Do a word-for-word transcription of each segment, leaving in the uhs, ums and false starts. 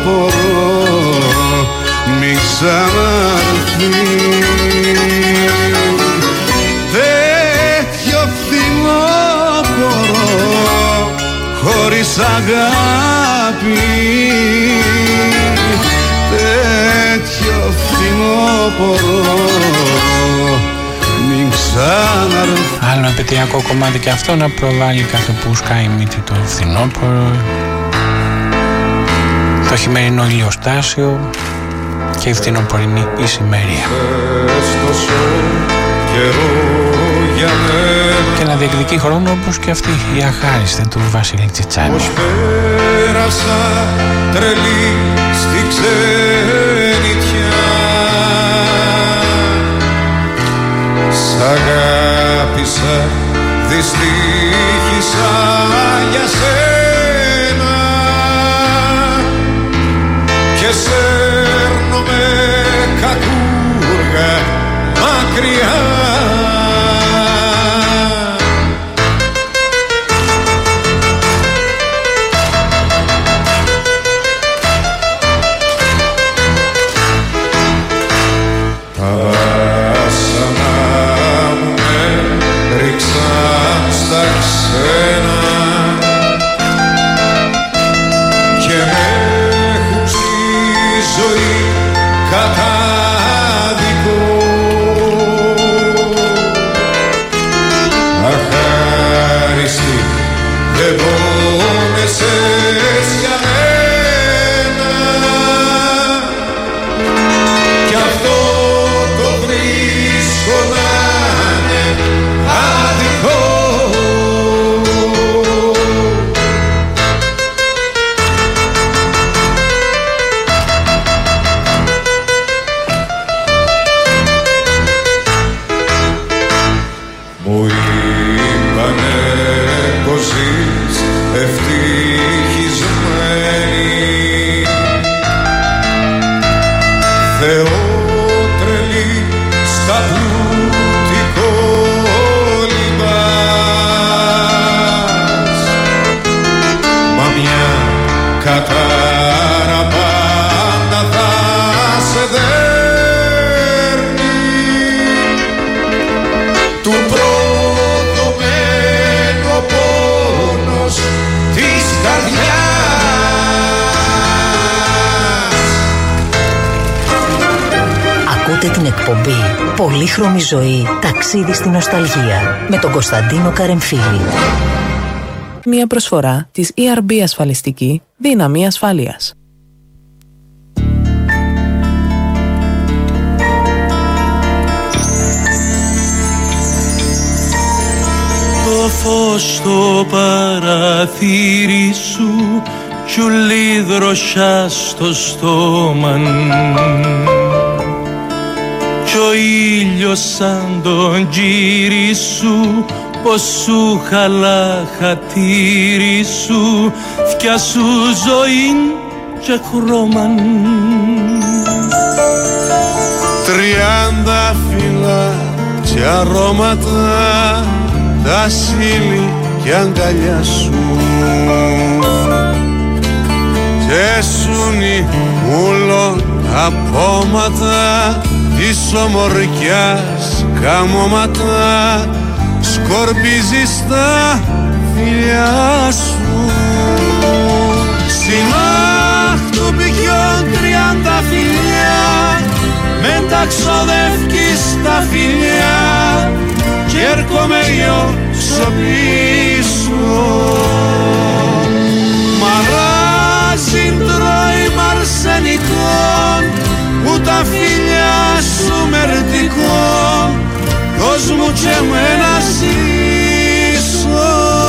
απορώ μην ξαναρθεί. Τέτοιο φθινόπωρο χωρίς αγάπη, τέτοιο φθινόπωρο μην ξαναρθεί. Άλλο επαιτειακό κομμάτι και αυτό να προβάλλει κάθε που σκάει μύτη το φθινόπωρο, το χειμερινό ηλιοστάσιο και η φθινοπορεινή ησημέρεια. Και να διεκδικεί χρόνο όπως και αυτή η αχάριστη του Βασίλη Τσιτσάνη. Πως πέρασα τρελή στη ξενιτιά, σ' αγάπησα, δυστύχησα για σένα και σέρνω με κακούργα μακριά. Την εκπομπή Πολύχρωμη ζωή, ταξίδι στη νοσταλγία με τον Κωνσταντίνο Καρεμφίλη. Μια προσφορά της ι αρ μπι ασφαλιστική, δύναμη ασφάλειας. Το φως στο παραθύρι σου κιουλί δροσιά στο στόμα, κι ο ήλιος σαν τον γύρι σου, πως σου χαλά χατήρι σου, θκιά σου ζωήν και χρώμαν. Τριάντα φύλλα και αρώματα, τα σύλλη και αγκαλιά σου, και σούνι ούλο τα πόματα της ομορφιάς καμώματα, σκορπίζεις τα φιλιά σου. Συνάχτου πηγιών τριάντα φιλιά, με τα ξοδεύκεις τα φιλιά, κι έρχομαι εγώ πίσω. Μαράζει τρώει μαρσενικών, που τα φιλιά σου μερτικό, δώσ' μου κι εμένα ζήσω.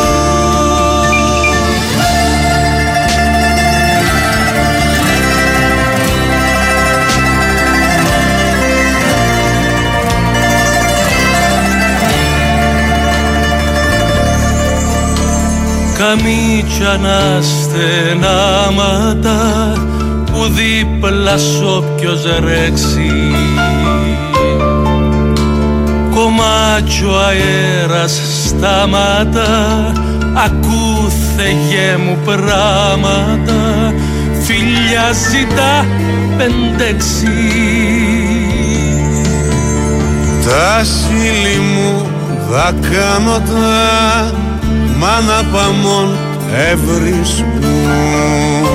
Καμίτσια να στενάματα, που δίπλα σ' όποιος ρέξει, κομμάτσιο αέρας στάματα, ακού Θεέ μου πράματα, φιλιά ζητά πεντέξι. Τα σύλλη μου δακάνωτα μάνα παμών ευρίσκουν,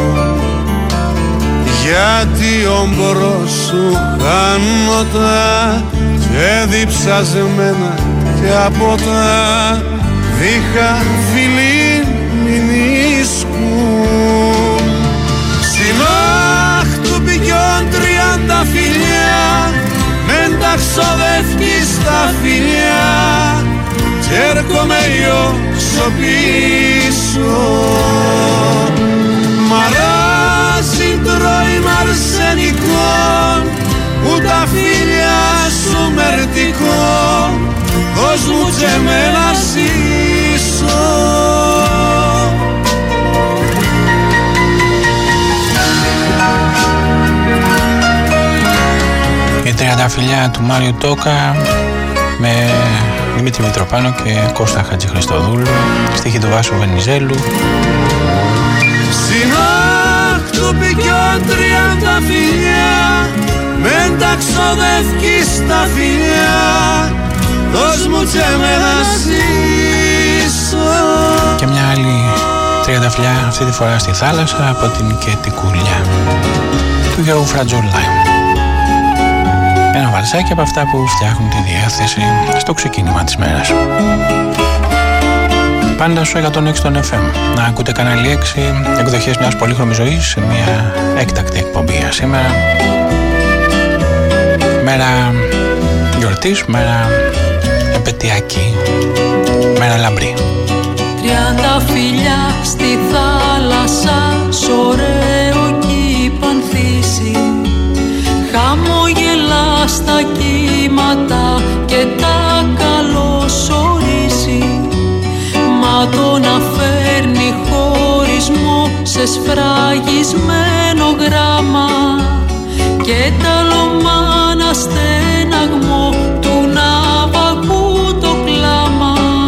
γιατί όμπρο σου χάνωτα και διψασμένα και από τα δίχα φιλί μην ίσκουν. Συνάχ του πηγιών τριάντα φιλιά μεν τα ξοδεύκει στα φιλιά κι έρχομαι ιώσω πίσω. Μαράζει τρώει μ' αρσενικών που τα φίλια σου μερτικών, δώσ' μου και με να ζήσω. Η τριανταφυλλιά του Μάριου Τόκα με Δημήτρη Μητροπάνο και Κώστα Χατζηχριστοδούλου, στίχη του Βάσου Βενιζέλου. Συνάχ του πηγιών τριανταφυλλιά μεν τα ξοδεύκει στα φιλιά, δώσ' μου και με να ζήσω. Και μια άλλη τριανταφυλλιά, αυτή τη φορά στη θάλασσα, από την Κετικούλια του Γιώργου Φρατζολά. Ένα βαλσάκι από αυτά που φτιάχνουν τη διάθεση στο ξεκίνημα της μέρας. Πάντα στο εκατόν έξι των εφ εμ. Να ακούτε κανάλι έξι, εκδοχές μιας πολύχρωμης ζωής σε μια έκτακτη εκπομπή για σήμερα. Μέρα γιορτής, μέρα επετειακή, μέρα λαμπρή. Τριάντα φιλιά στη θάλασσα, σ' ωραίο κυπανθήσει, χαμογελά στα κύματα και τα καλωσορίζει. Μα το να φέρνει χωρισμό σε σφραγισμένο γράμμα και τα λομάνα στέναγμο του ναυαγού το κλάμα.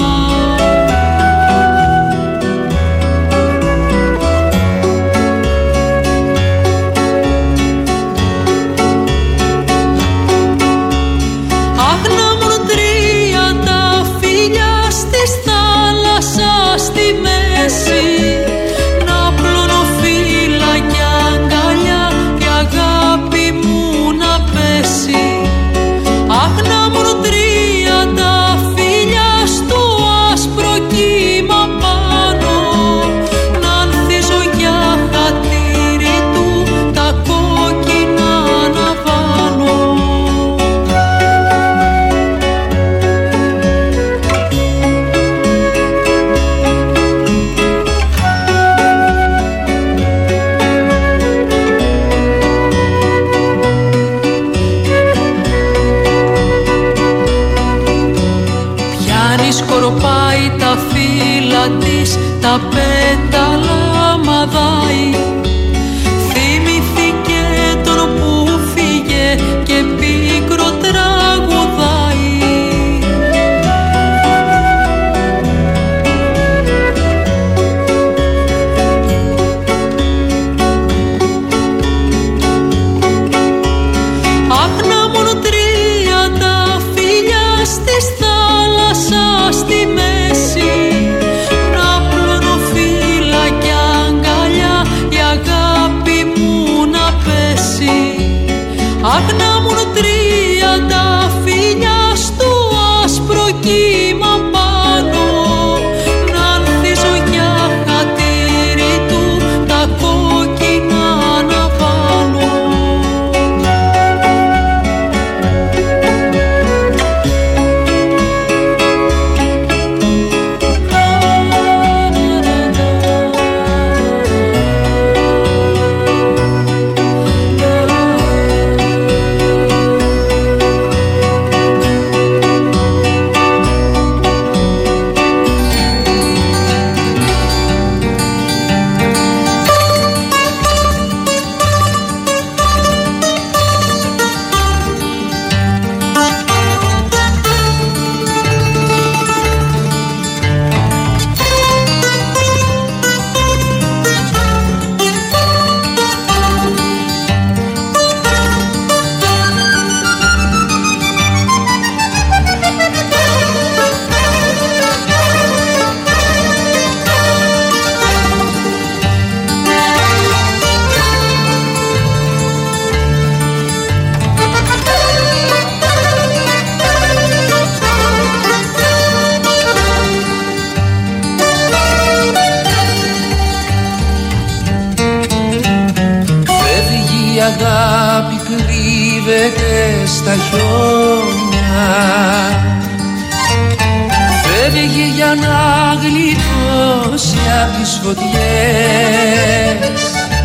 Στη μέση να πλώνω φύλλα κι αγκαλιά, η αγάπη μου να πέσει. Αχ, να μου τριάντα φύλλα στο άσπρο κύμα πάνω, να ανθίζω για χατήρι του τα κόκκινα να βάνω. Σκορπάει τα φύλλα της, τα πέταλα μαδάει. Θυμηθήκε τον που φύγε και πίκρο τραγουδάει. Αχ, να μόνο τριάντα φύλλα στις θάλασσα στη μέση, να πλώνω φύλλα κι αγκαλιά, η αγάπη μου να πέσει. Αχ, να μου τριάντα φύλλα στο άσπρο κύμα πάνω, να ανθίζω για χατήρι του τα κόκκινα να βάνω. αγάπη κρύβεται στα χιόνια, φεύγει για να γλιτώσει απ' τις φωτιές,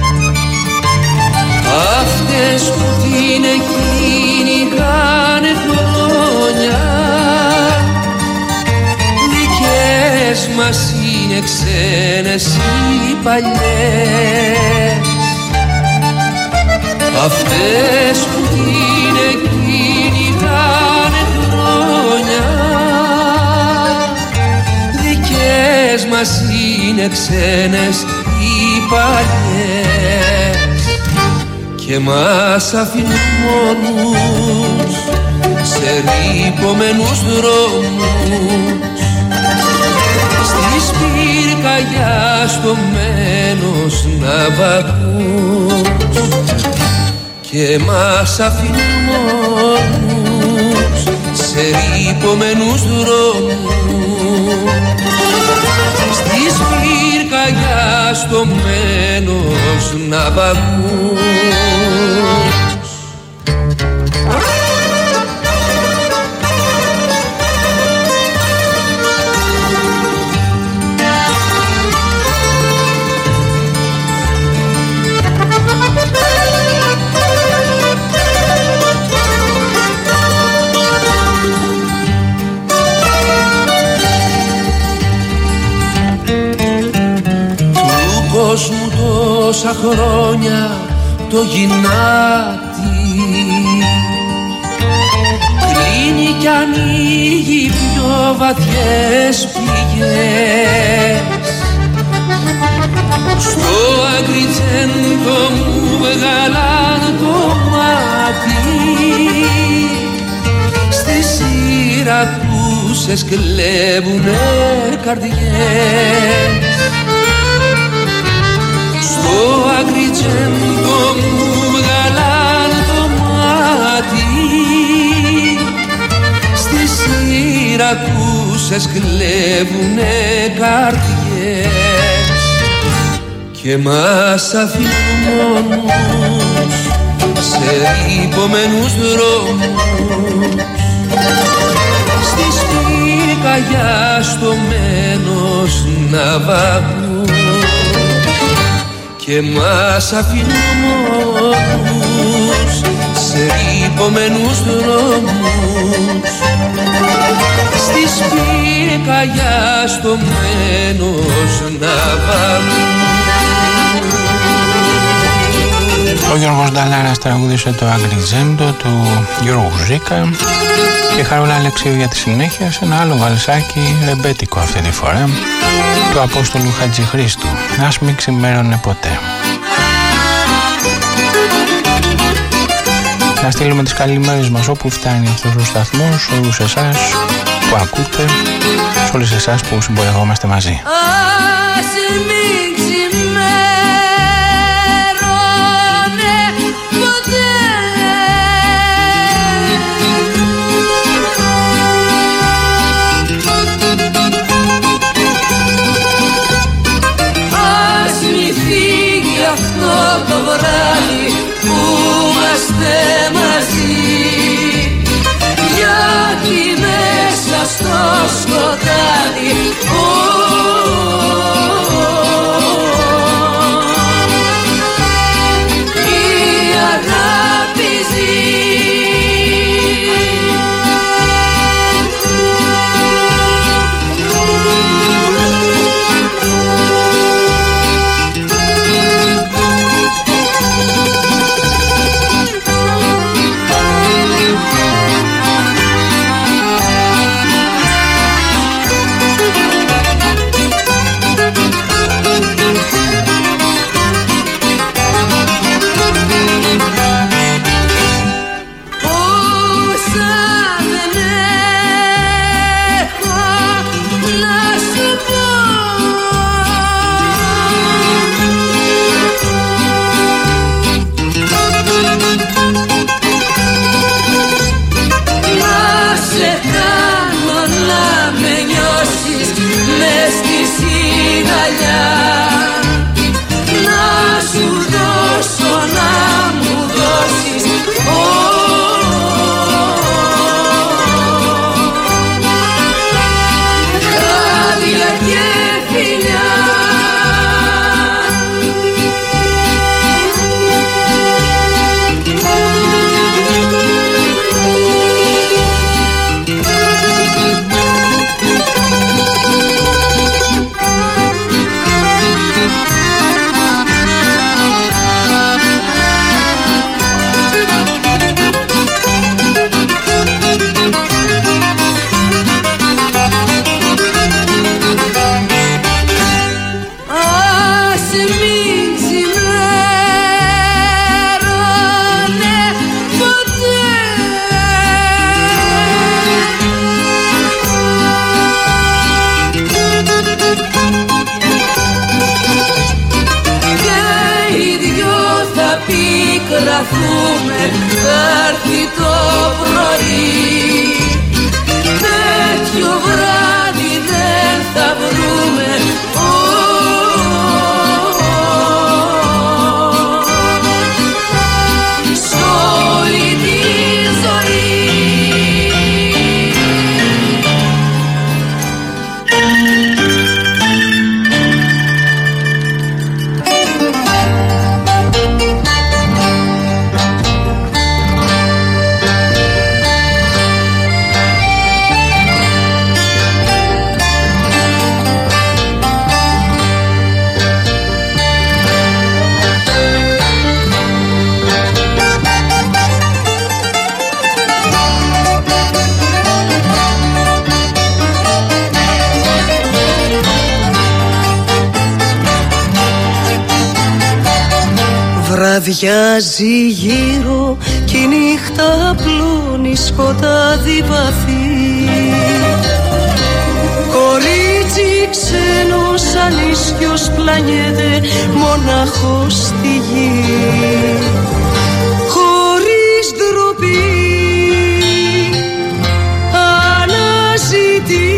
αυτές που την κυνηγάνε χρόνια. Δικές μας είναι ξένες οι παλιές, αυτές που την κυνηγάνε χρόνια. Δικές μας είναι ξένες οι παλιές και μας αφήνουν μόνους σε ρυπωμένους δρόμους, στις πυρκαγιάς στο μένος ναυαγούς, και μας αφήνουν μόνους σε ρυπωμένους δρόμους, στις πυρκαγιάς στο μένος ναυαγούς. Κόσμου τόσα χρόνια το γυνάτι κλείνει κι ανοίγει πιο βαθιές πληγές. Στο Αγριτζέντο μου βγάλαν το μάτι, στη Σιρακούσες κλέβουνε καρδιές. Στο Αγριτζέντο μου βγάλαν το μάτι, στις Σιρακούσες κλέβουνε καρδιές και μας αφήνουν μόνους σε ρυπωμένους δρόμους, στις πυρκαγιάς στο μένος ναυαγούς, και μας αφήνουν μόνους σε ρυπωμένους δρόμους, στις πυρκαγιάς στο μένος ναυαγούς. Ο Γιώργος Νταλάρας τραγούδισε το Αγριτζέντο του Γιώργου Ζήκα και Χαρούλα Αλεξίου για τη συνέχεια σε ένα άλλο βαλσάκι ρεμπέτικο αυτή τη φορά του Απόστολου Χατζηχρήστου, «Ας μη ξημέρωνε ποτέ». Να στείλουμε τις καλημέρες μας όπου φτάνει αυτός ο σταθμός, σε όλους εσάς που ακούτε, σε όλους εσάς που συμπορευόμαστε μαζί. Ας μην ξημέρωνε ποτέ, ας μη φύγει αυτό το βράδυ που είμαστε μαζί, γιατί μέσα στο σκοτάδι κραθούμε, θα έρθει το πρωί. Τέτοιο βράδυ δεν θα βρούμε. Βραδιάζει γύρω κι η νύχτα πλώνει σκοτάδι βαθύ. Κορίτσι ξένος ανίσιος πλανιέται μονάχος στη γη. Χωρίς ντροπή αναζητεί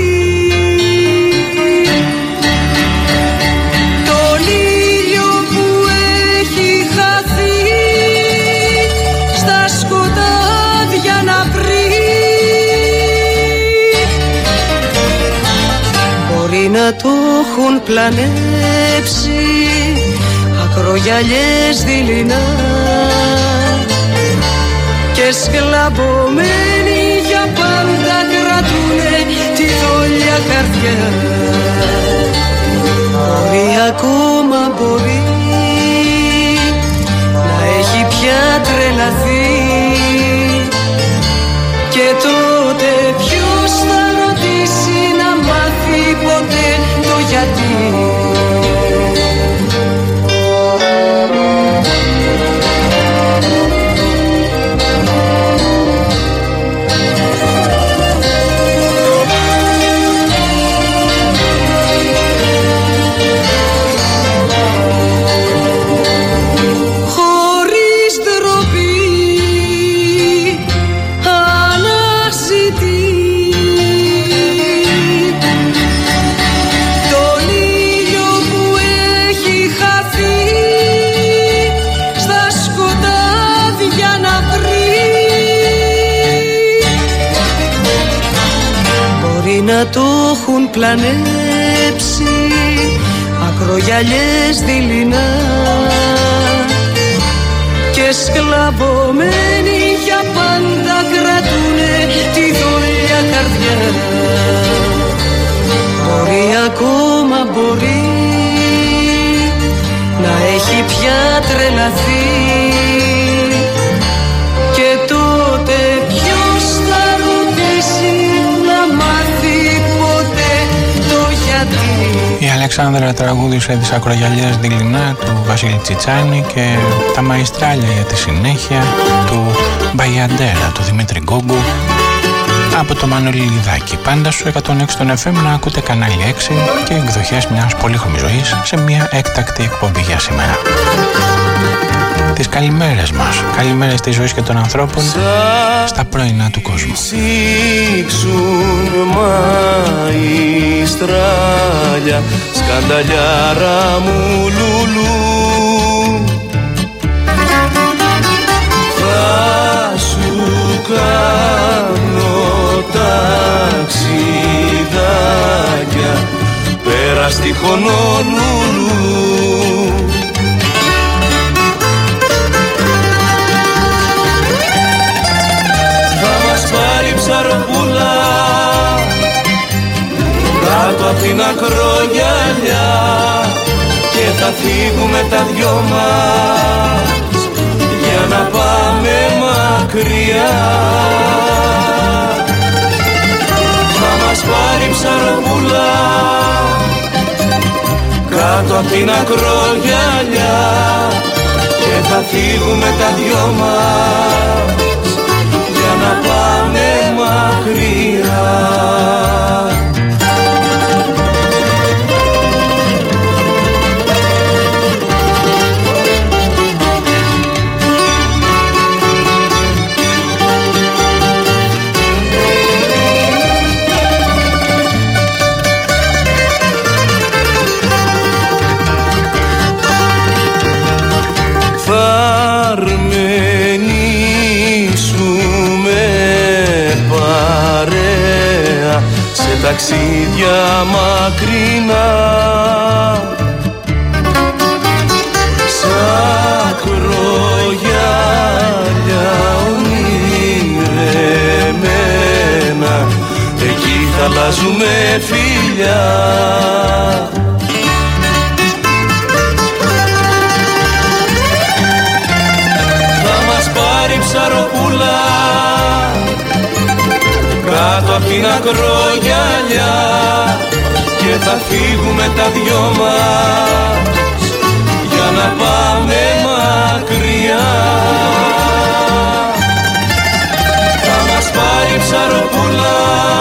να το έχουν πλανέψει ακρογιαλιές δειλινά και σκλαβωμένοι για πάντα κρατούνε τη δόλια καρδιά. Μπορεί ακόμα μπορεί να έχει πια τρελαθεί και τότε ποιος θα ρωτήσει να μάθει ποτέ το γιατί. Να το έχουν πλανέψει ακρογιαλιές δειλινά και σκλαβωμένοι για πάντα κρατούνε τη δόλια καρδιά. Μπορεί ακόμα μπορεί να έχει πια τρελαθεί και τότε ποιος θα ρωτήσει να μάθει ποτέ το γιατί. Η Αλεξάνδρα τραγούδισε τις ακρογιαλιές δειλινά του Βασίλη Τσιτσάνη και τα μαϊστράλια για τη συνέχεια του Μπαγιαντέρα, του Δημήτρη Γκόγκου, από το Μανώλη Λιδάκη. Πάντα στο εκατόν έξι των εφ εμ να ακούτε κανάλι έξι και εκδοχές μιας πολύχρωμης ζωής σε μια έκτακτη εκπομπή για σήμερα. Τις καλημέρες μας, καλημέρες της ζωής και των ανθρώπων στα πρωινά του κόσμου. Σήξουν μαϊστράλια, σκανταλιάρα μου λουλού. Θα σου κάνω ταξιδάκια πέρα στη Χονολουλού. Πάρει ψαροπούλα κάτω απ' την ακρογιαλιά και θα φύγουμε τα δυο μας για να πάμε μακριά. Θα μας πάρει ψαροπούλα κάτω απ' την ακρογιαλιά και θα φύγουμε τα δυο μας να πάμε μακριά. ταξίδια μακρινά. Σαν κρογιάλια ονειρεμένα, εκεί θα αλλάζουμε φιλιά. Θα μας πάρει ψαροπούλα κάτω απ' την ακρογιαλιά και θα φύγουμε τα δυο μας για να πάμε μακριά. Θα μας πάρει ψαροπούλα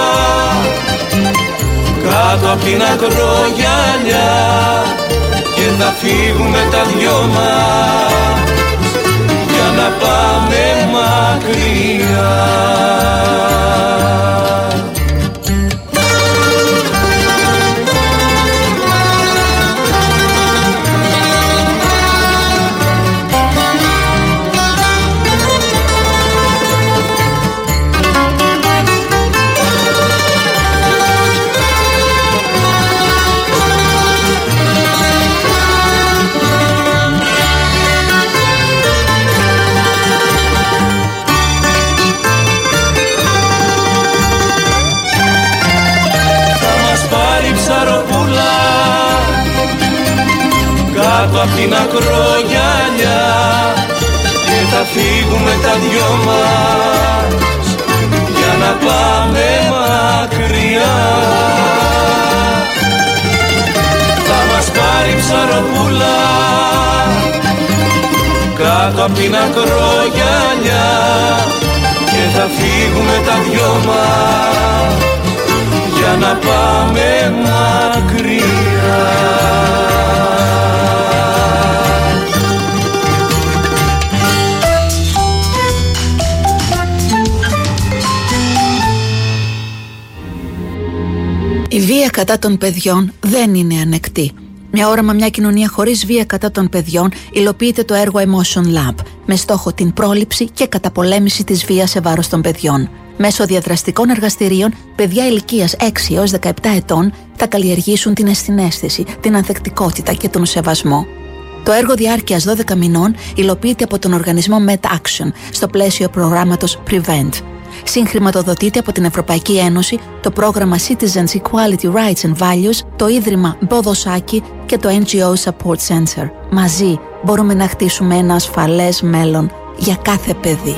κάτω απ' την ακρογιαλιά και θα φύγουμε τα δυο μας για να πάμε μακριά. Κάτω απ' την ακρογιαλιά και θα φύγουμε τα δυο μας για να πάμε μακριά. Θα μας πάρει ψαροπούλα κάτω απ' την ακρογιαλιά και θα φύγουμε τα δυο μας για να πάμε μακριά. Η βία κατά των παιδιών δεν είναι ανεκτή. Μια όραμα μια κοινωνία χωρίς βία κατά των παιδιών υλοποιείται το έργο Emotion Lab με στόχο την πρόληψη και καταπολέμηση της βίας σε βάρος των παιδιών. Μέσω διαδραστικών εργαστηρίων, παιδιά ηλικίας έξι έως δεκαεπτά ετών θα καλλιεργήσουν την ενσυναίσθηση, την ανθεκτικότητα και τον σεβασμό. Το έργο διάρκειας δώδεκα μηνών υλοποιείται από τον οργανισμό MedAction στο πλαίσιο προγράμματος Prevent. Συγχρηματοδοτείται από την Ευρωπαϊκή Ένωση, το πρόγραμμα Citizens Equality Rights and Values, το Ίδρυμα Μποδοσάκη και το N G O Support Center. Μαζί μπορούμε να χτίσουμε ένα ασφαλές μέλλον για κάθε παιδί.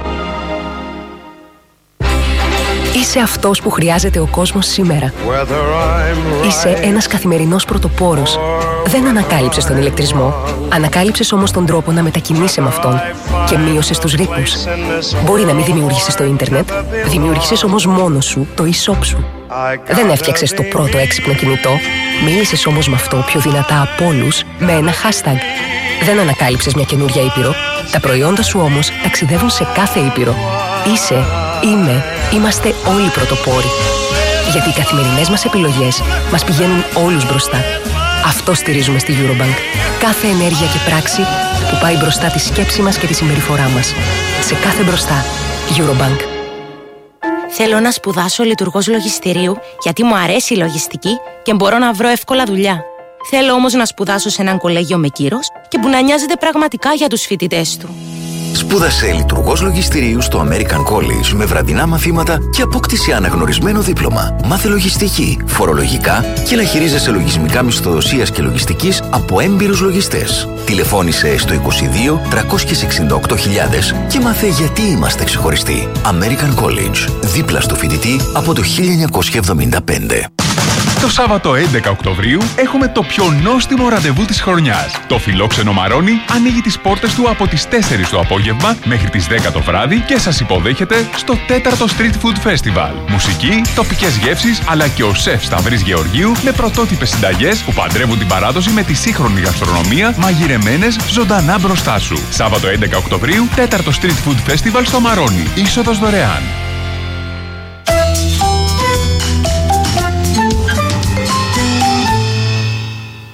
Είσαι αυτός που χρειάζεται ο κόσμος σήμερα. Είσαι ένας καθημερινός πρωτοπόρος. Δεν ανακάλυψες τον ηλεκτρισμό. Ανακάλυψες όμως τον τρόπο να μετακινείσαι με αυτόν και μείωσες τους ρήπους. Μπορεί να μην δημιούργησες το ίντερνετ, δημιούργησες όμως μόνος σου το e-shop σου. Δεν έφτιαξες το πρώτο έξυπνο κινητό, μίλησες όμως με αυτό πιο δυνατά από όλους με ένα hashtag. Δεν ανακάλυψες μια καινούρια ήπειρο. Τα προϊόντα σου όμως ταξιδεύουν σε κάθε ήπειρο. Είσαι, είμαι, είμαστε όλοι πρωτοπόροι. Γιατί οι καθημερινές μας επιλογές μας πηγαίνουν όλους μπροστά. Αυτό στηρίζουμε στη Eurobank. Κάθε ενέργεια και πράξη που πάει μπροστά τη σκέψη μας και τη συμπεριφορά μας. Σε κάθε μπροστά. Eurobank. Θέλω να σπουδάσω λειτουργός λογιστηρίου γιατί μου αρέσει η λογιστική και μπορώ να βρω εύκολα δουλειά. Θέλω όμως να σπουδάσω σε έναν κολέγιο με κύρος και που να νοιάζεται πραγματικά για τους φοιτητές του. Σπούδασε λειτουργός λογιστηρίου στο American College με βραδινά μαθήματα και απόκτησε αναγνωρισμένο δίπλωμα. Μάθε λογιστική, φορολογικά και να χειρίζεσαι λογισμικά μισθοδοσίας και λογιστικής από έμπειρους λογιστές. Τηλεφώνησε στο είκοσι δύο τριακόσιες εξήντα οκτώ χιλιάδες και μάθε γιατί είμαστε ξεχωριστοί. American College, δίπλα στο φοιτητή από το χίλια εννιακόσια εβδομήντα πέντε. Το Σάββατο έντεκα Οκτωβρίου έχουμε το πιο νόστιμο ραντεβού της χρονιάς. Το φιλόξενο Μαρόνι ανοίγει τις πόρτες του από τις τέσσερις το απόγευμα μέχρι τις δέκα το βράδυ και σας υποδέχεται στο τέταρτο Street Food Festival. Μουσική, τοπικές γεύσεις αλλά και ο σεφ Σταυρής Γεωργίου με πρωτότυπες συνταγές που παντρεύουν την παράδοση με τη σύγχρονη γαστρονομία μαγειρεμένες ζωντανά μπροστά σου. Σάββατο έντεκα Οκτωβρίου, τέταρτο Street Food Festival στο Μαρόνι. Είσοδος δωρεάν.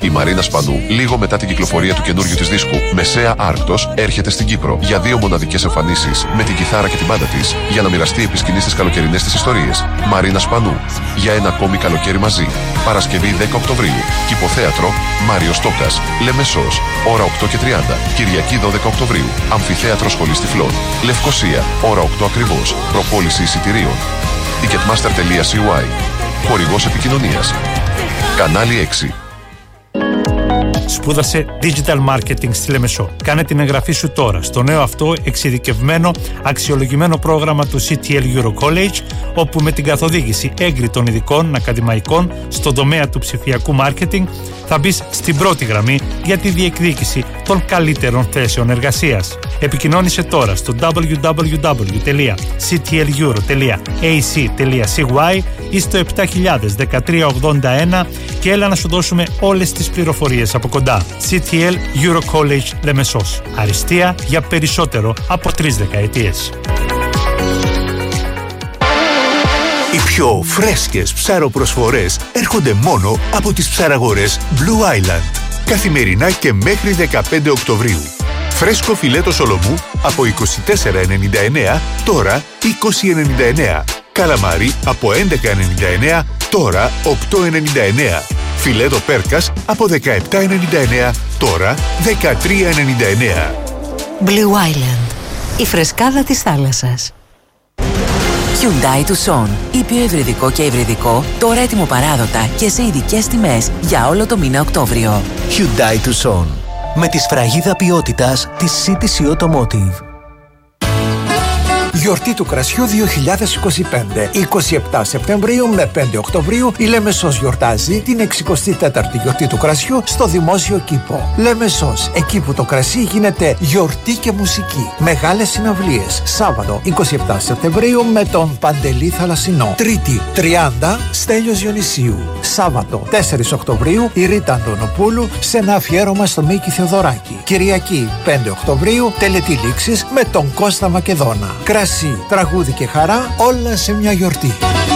Η Μαρίνα Σπανού, λίγο μετά την κυκλοφορία του καινούριου της δίσκου Μεσαία Άρκτος, έρχεται στην Κύπρο για δύο μοναδικές εμφανίσεις με την κιθάρα και την μπάντα της για να μοιραστεί επί σκηνής τις καλοκαιρινές της ιστορίες. Μαρίνα Σπανού, για ένα ακόμη καλοκαίρι μαζί. Παρασκευή δέκα Οκτωβρίου. Κηποθέατρο Μάριος Τόκας, Λεμεσός, ώρα οκτώ και τριάντα. Κυριακή δώδεκα Οκτωβρίου. Αμφιθέατρο Σχολής Τυφλών. Λευκοσία, ώρα οκτώ ακριβώς. Προπόληση εισιτηρίων. Ticketmaster τελεία σι γουάι. Χορηγός επικοινωνίας. Κανάλι έξι. Σπούδασε Digital Marketing στη Λεμεσό. Κάνε την εγγραφή σου τώρα στο νέο αυτό εξειδικευμένο αξιολογημένο πρόγραμμα του σι τι ελ Euro College, όπου με την καθοδήγηση έγκριτων ειδικών ακαδημαϊκών στον τομέα του ψηφιακού marketing θα μπεις στην πρώτη γραμμή για τη διεκδίκηση των καλύτερων θέσεων εργασίας. Επικοινώνησε τώρα στο double-u double-u double-u τελεία σι τι ελ euro τελεία έι σι τελεία σι γουάι ή στο επτά χιλιάδες δεκατρία ογδόντα ένα και έλα να σου δώσουμε όλες τις πληροφορίες από κοντά. σι τι ελ Euro College Λεμεσός. Αριστεία για περισσότερο από τρεις δεκαετίες. Οι πιο φρέσκες ψαροπροσφορές έρχονται μόνο από τις ψαραγορές Blue Island. Καθημερινά και μέχρι δεκαπέντε Οκτωβρίου. Φρέσκο φιλέτο σολομού από είκοσι τέσσερα ενενήντα εννέα, τώρα είκοσι ενενήντα εννέα. Καλαμάρι από έντεκα ενενήντα εννέα, τώρα οκτώ ενενήντα εννέα. Φιλέτο πέρκας από δεκαεπτά ενενήντα εννέα, τώρα δεκατρία ενενήντα εννέα. Blue Island. Η φρεσκάδα της θάλασσας. Hyundai Tucson. Ήπιο υβριδικό και υβριδικό, τώρα έτοιμο παράδοτα και σε ειδικές τιμές για όλο το μήνα Οκτώβριο. Hyundai Tucson. Με τη σφραγίδα ποιότητας της σι τι σι Automotive. Γιορτή του κρασιού δύο χιλιάδες είκοσι πέντε. είκοσι επτά Σεπτεμβρίου με πέντε Οκτωβρίου η Λεμεσός γιορτάζει την εξηκοστή τέταρτη γιορτή του κρασιού στο Δημόσιο Κήπο. Λεμεσός, εκεί που το κρασί γίνεται γιορτή και μουσική. Μεγάλες συναυλίες. Σάββατο είκοσι επτά Σεπτεμβρίου με τον Παντελή Θαλασσινό. Τρίτη τριάντα Στέλιος Διονυσίου. Σάββατο τέσσερα Οκτωβρίου η Ρίτα Αντωνοπούλου σε ένα αφιέρωμα στο Μίκη Θεοδωράκη. Κυριακή πέντε Οκτωβρίου τελετή λήξης με τον Κώστα Μακεδόνα. Κρασί, τραγούδι και χαρά, όλα σε μια γιορτή.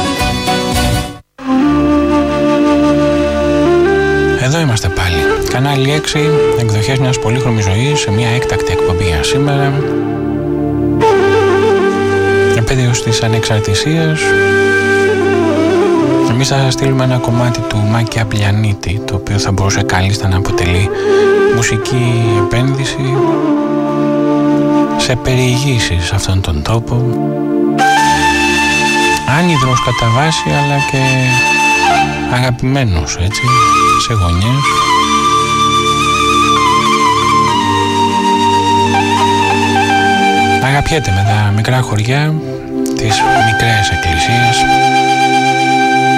Εδώ είμαστε πάλι. Κανάλι έξι, εκδοχές μιας πολύχρωμης ζωής σε μια έκτακτη εκπομπή για σήμερα. Επέτειος της ανεξαρτησίας. Εμείς θα σας στείλουμε ένα κομμάτι του Μάκη Απλιανίτη, το οποίο θα μπορούσε κάλλιστα να αποτελεί μουσική επένδυση σε περιηγήσεις σε αυτόν τον τόπο. Άνυδρος κατά βάση, αλλά και αγαπημένος, έτσι, σε γωνιές. Αγαπιέται με τα μικρά χωριά, τις μικρές εκκλησίες.